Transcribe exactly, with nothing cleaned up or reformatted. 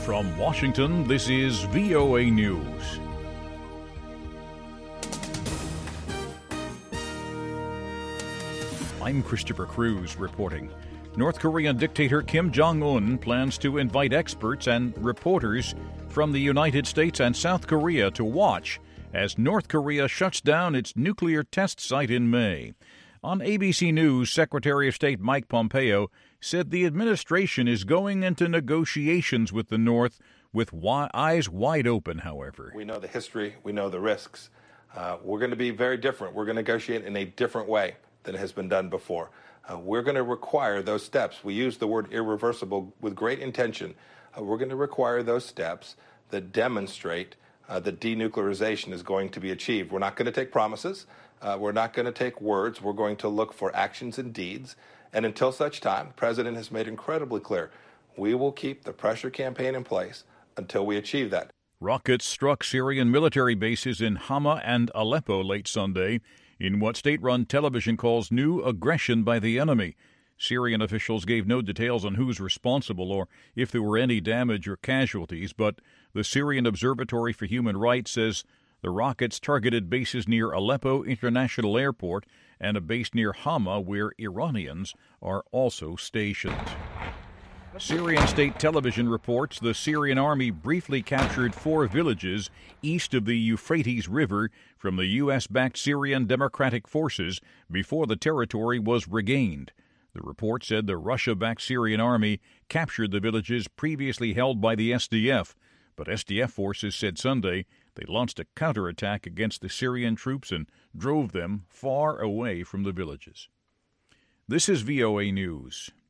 From Washington, this is V O A News. I'm Christopher Cruz reporting. North Korean dictator Kim Jong-un plans to invite experts and reporters from the United States and South Korea to watch as North Korea shuts down its nuclear test site in May. On A B C News, Secretary of State Mike Pompeo said the administration is going into negotiations with the North with wi- eyes wide open, however. We know the history. We know the risks. Uh, we're going to be very different. We're going to negotiate in a different way than has been done before. Uh, we're going to require those steps. We use the word irreversible with great intention. Uh, we're going to require those steps that demonstrate uh, that denuclearization is going to be achieved. We're not going to take promises. Uh, we're not going to take words. We're going to look for actions and deeds. And until such time, the President has made incredibly clear, we will keep the pressure campaign in place until we achieve that. Rockets struck Syrian military bases in Hama and Aleppo late Sunday in what state-run television calls new aggression by the enemy. Syrian officials gave no details on who's responsible or if there were any damage or casualties, but the Syrian Observatory for Human Rights says the rockets targeted bases near Aleppo International Airport and a base near Hama where Iranians are also stationed. Syrian state television reports the Syrian army briefly captured four villages east of the Euphrates River from the U S-backed Syrian Democratic Forces before the territory was regained. The report said the Russia-backed Syrian army captured the villages previously held by the S D F, but S D F forces said Sunday they launched a counterattack against the Syrian troops and drove them far away from the villages. This is V O A News.